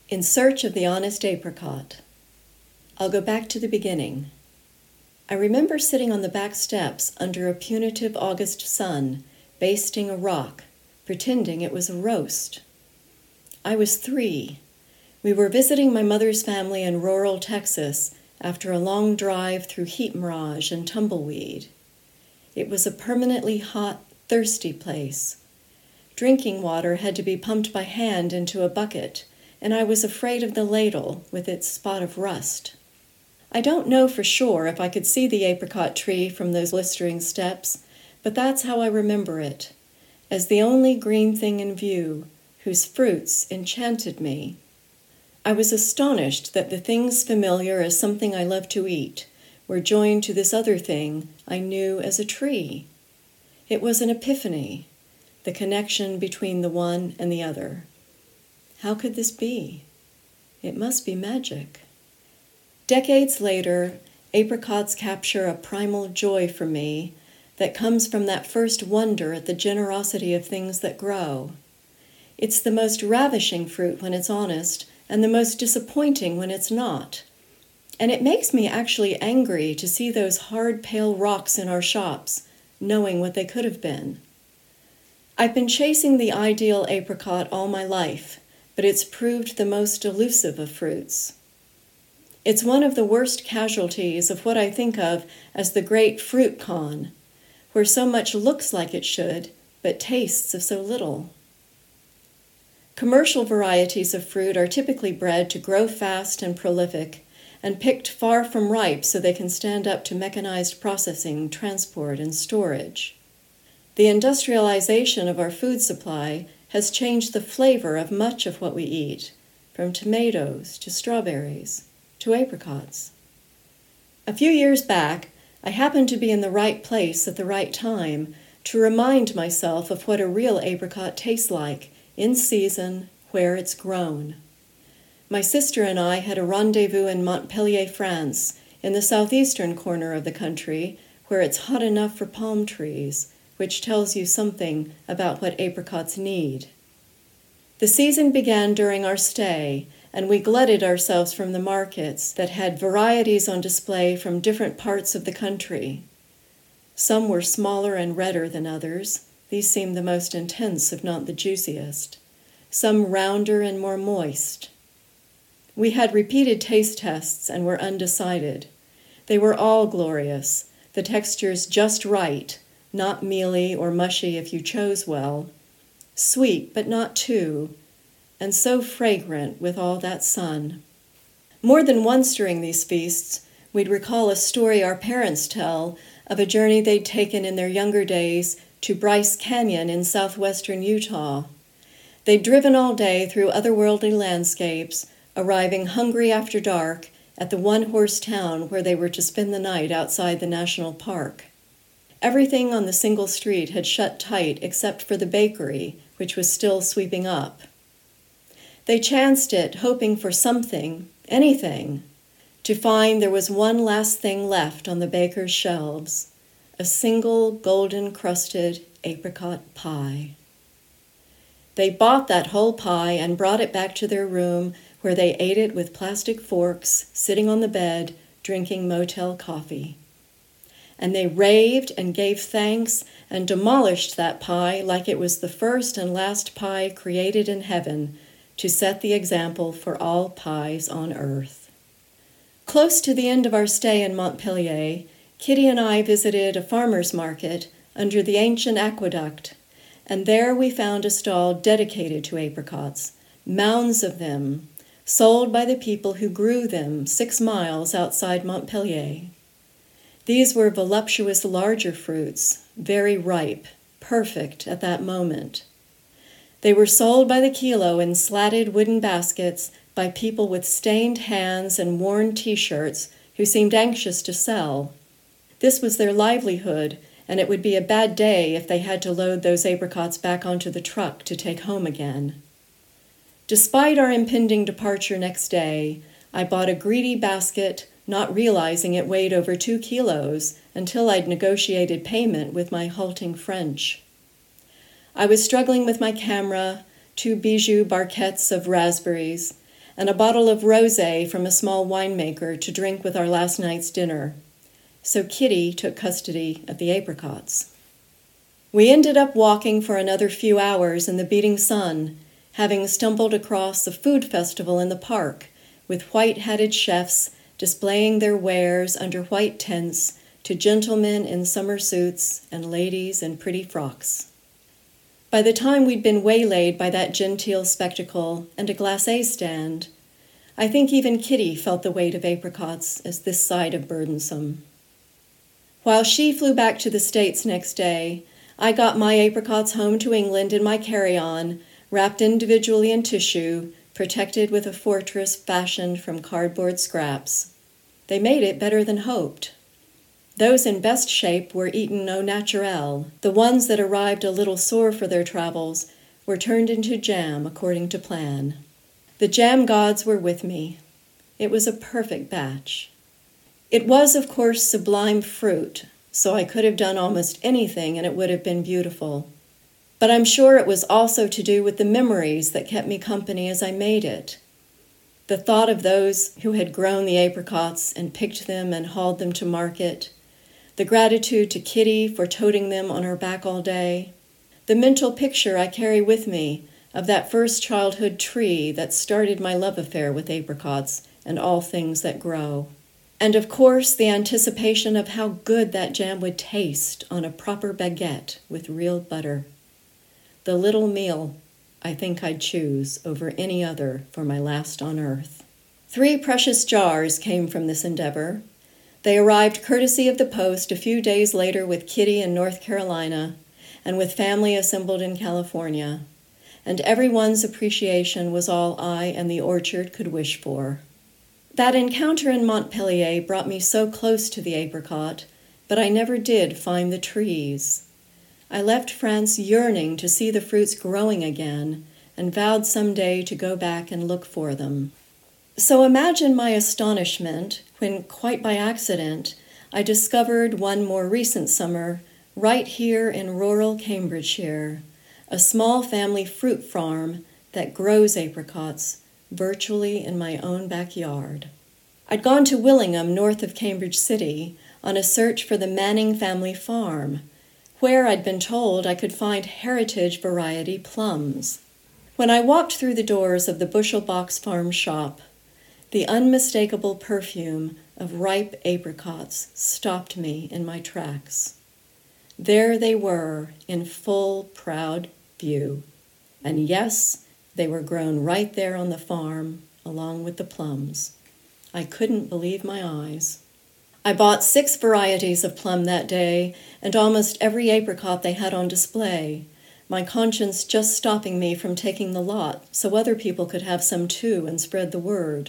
In Search of the Honest Apricot. I'll go back to the beginning. I remember sitting on the back steps under a punitive August sun, basting a rock, pretending it was a roast. I was 3. We were visiting my mother's family in rural Texas after a long drive through heat mirage and tumbleweed. It was a permanently hot, thirsty place. Drinking water had to be pumped by hand into a bucket, and I was afraid of the ladle with its spot of rust. I don't know for sure if I could see the apricot tree from those blistering steps, but that's how I remember it, as the only green thing in view, whose fruits enchanted me. I was astonished that the things familiar as something I love to eat were joined to this other thing I knew as a tree. It was an epiphany, the connection between the one and the other. How could this be? It must be magic. Decades later, apricots capture a primal joy for me that comes from that first wonder at the generosity of things that grow. It's the most ravishing fruit when it's honest, and the most disappointing when it's not. And it makes me actually angry to see those hard, pale rocks in our shops, knowing what they could have been. I've been chasing the ideal apricot all my life, but it's proved the most elusive of fruits. It's one of the worst casualties of what I think of as the great fruit con, where so much looks like it should, but tastes of so little. Commercial varieties of fruit are typically bred to grow fast and prolific, and picked far from ripe so they can stand up to mechanized processing, transport, and storage. The industrialization of our food supply has changed the flavor of much of what we eat, from tomatoes to strawberries to apricots. A few years back, I happened to be in the right place at the right time to remind myself of what a real apricot tastes like, in season, where it's grown. My sister and I had a rendezvous in Montpellier, France, in the southeastern corner of the country, where it's hot enough for palm trees, which tells you something about what apricots need. The season began during our stay, and we glutted ourselves from the markets that had varieties on display from different parts of the country. Some were smaller and redder than others. These seemed the most intense, if not the juiciest. Some rounder and more moist. We had repeated taste tests and were undecided. They were all glorious, the textures just right, not mealy or mushy if you chose well, sweet but not too, and so fragrant with all that sun. More than once during these feasts, we'd recall a story our parents tell of a journey they'd taken in their younger days to Bryce Canyon in southwestern Utah. They'd driven all day through otherworldly landscapes, arriving hungry after dark at the one-horse town where they were to spend the night outside the national park. Everything on the single street had shut tight except for the bakery, which was still sweeping up. They chanced it, hoping for something, anything, to find there was one last thing left on the baker's shelves, a single golden-crusted apricot pie. They bought that whole pie and brought it back to their room, where they ate it with plastic forks, sitting on the bed, drinking motel coffee. And they raved and gave thanks and demolished that pie like it was the first and last pie created in heaven to set the example for all pies on earth. Close to the end of our stay in Montpellier, Kitty and I visited a farmer's market under the ancient aqueduct, and there we found a stall dedicated to apricots, mounds of them, sold by the people who grew them 6 miles outside Montpellier. These were voluptuous larger fruits, very ripe, perfect at that moment. They were sold by the kilo in slatted wooden baskets by people with stained hands and worn T-shirts who seemed anxious to sell. This was their livelihood, and it would be a bad day if they had to load those apricots back onto the truck to take home again. Despite our impending departure next day, I bought a greedy basket, not realizing it weighed over 2 kilos until I'd negotiated payment with my halting French. I was struggling with my camera, 2 bijou barquettes of raspberries, and a bottle of rosé from a small winemaker to drink with our last night's dinner. So Kitty took custody of the apricots. We ended up walking for another few hours in the beating sun, having stumbled across a food festival in the park with white-hatted chefs displaying their wares under white tents to gentlemen in summer suits and ladies in pretty frocks. By the time we'd been waylaid by that genteel spectacle and a glacé stand, I think even Kitty felt the weight of apricots as this side of burdensome. While she flew back to the States next day, I got my apricots home to England in my carry-on, wrapped individually in tissue, protected with a fortress fashioned from cardboard scraps. They made it better than hoped. Those in best shape were eaten au naturel. The ones that arrived a little sore for their travels were turned into jam according to plan. The jam gods were with me. It was a perfect batch. It was, of course, sublime fruit, so I could have done almost anything and it would have been beautiful. But I'm sure it was also to do with the memories that kept me company as I made it. The thought of those who had grown the apricots and picked them and hauled them to market, the gratitude to Kitty for toting them on her back all day, the mental picture I carry with me of that first childhood tree that started my love affair with apricots and all things that grow. And of course, the anticipation of how good that jam would taste on a proper baguette with real butter. The little meal I think I'd choose over any other for my last on earth. 3 precious jars came from this endeavor. They arrived courtesy of the post a few days later with Kitty in North Carolina and with family assembled in California, and everyone's appreciation was all I and the orchard could wish for. That encounter in Montpellier brought me so close to the apricot, but I never did find the trees. I left France yearning to see the fruits growing again and vowed someday to go back and look for them. So imagine my astonishment when, quite by accident, I discovered one more recent summer right here in rural Cambridgeshire, a small family fruit farm that grows apricots virtually in my own backyard. I'd gone to Willingham, north of Cambridge City, on a search for the Manning family farm, where I'd been told I could find heritage variety plums. When I walked through the doors of the Bushel Box Farm shop, the unmistakable perfume of ripe apricots stopped me in my tracks. There they were, in full, proud view. And yes, they were grown right there on the farm, along with the plums. I couldn't believe my eyes. I bought 6 varieties of plum that day, and almost every apricot they had on display, my conscience just stopping me from taking the lot so other people could have some too and spread the word.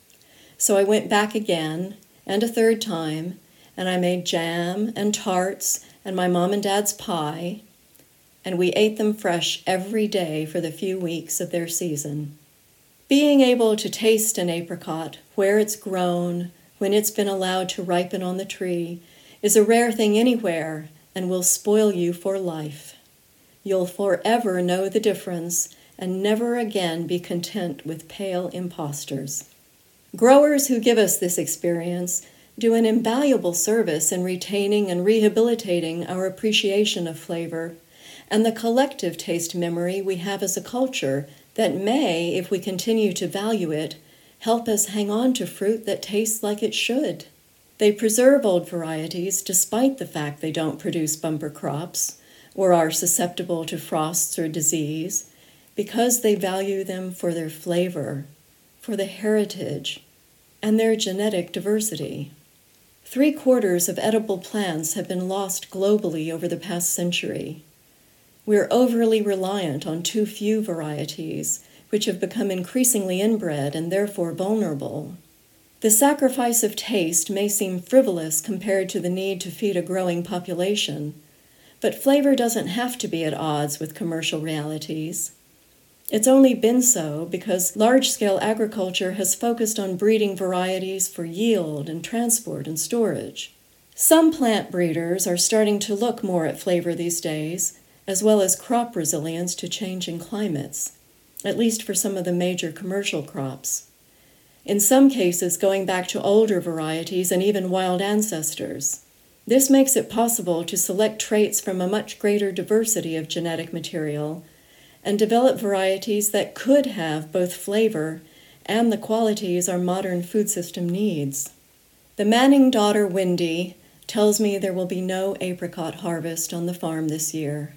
So I went back again, and a third time, and I made jam and tarts and my mom and dad's pie, and we ate them fresh every day for the few weeks of their season. Being able to taste an apricot, where it's grown, when it's been allowed to ripen on the tree, is a rare thing anywhere and will spoil you for life. You'll forever know the difference and never again be content with pale impostors. Growers who give us this experience do an invaluable service in retaining and rehabilitating our appreciation of flavor and the collective taste memory we have as a culture that may, if we continue to value it, help us hang on to fruit that tastes like it should. They preserve old varieties despite the fact they don't produce bumper crops or are susceptible to frosts or disease, because they value them for their flavor, for the heritage, and their genetic diversity. 3/4 of edible plants have been lost globally over the past century. We're overly reliant on too few varieties, which have become increasingly inbred and therefore vulnerable. The sacrifice of taste may seem frivolous compared to the need to feed a growing population, but flavor doesn't have to be at odds with commercial realities. It's only been so because large-scale agriculture has focused on breeding varieties for yield and transport and storage. Some plant breeders are starting to look more at flavor these days, as well as crop resilience to changing climates, at least for some of the major commercial crops. in some cases going back to older varieties and even wild ancestors. This makes it possible to select traits from a much greater diversity of genetic material and develop varieties that could have both flavor and the qualities our modern food system needs. The Manning daughter, Wendy, tells me there will be no apricot harvest on the farm this year.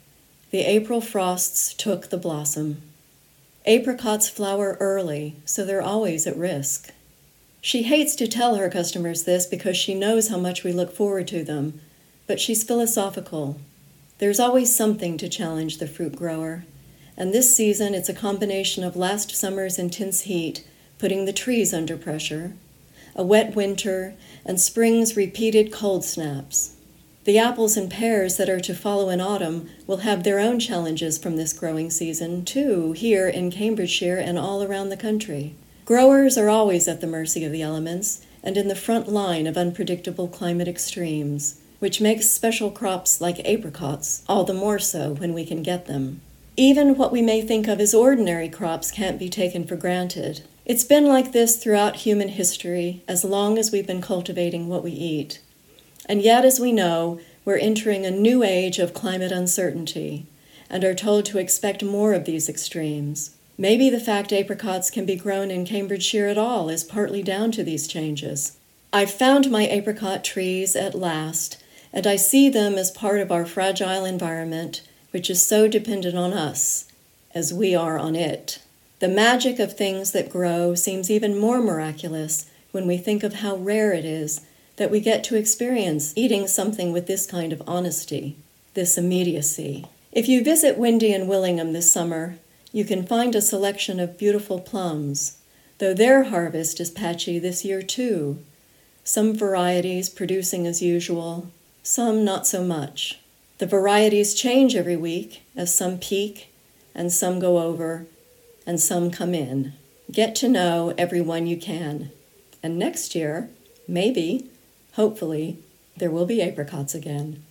The April frosts took the blossom. Apricots flower early, so they're always at risk. She hates to tell her customers this because she knows how much we look forward to them, but she's philosophical. There's always something to challenge the fruit grower, and this season it's a combination of last summer's intense heat, putting the trees under pressure, a wet winter, and spring's repeated cold snaps. The apples and pears that are to follow in autumn will have their own challenges from this growing season, too, here in Cambridgeshire and all around the country. Growers are always at the mercy of the elements and in the front line of unpredictable climate extremes, which makes special crops like apricots all the more so when we can get them. Even what we may think of as ordinary crops can't be taken for granted. It's been like this throughout human history as long as we've been cultivating what we eat. And yet, as we know, we're entering a new age of climate uncertainty and are told to expect more of these extremes. Maybe the fact apricots can be grown in Cambridgeshire at all is partly down to these changes. I've found my apricot trees at last, and I see them as part of our fragile environment, which is so dependent on us, as we are on it. The magic of things that grow seems even more miraculous when we think of how rare it is that we get to experience eating something with this kind of honesty, this immediacy. If you visit Wendy and Willingham this summer, you can find a selection of beautiful plums, though their harvest is patchy this year too. Some varieties producing as usual, some not so much. The varieties change every week as some peak and some go over and some come in. Get to know everyone you can. And next year, maybe, hopefully, there will be apricots again.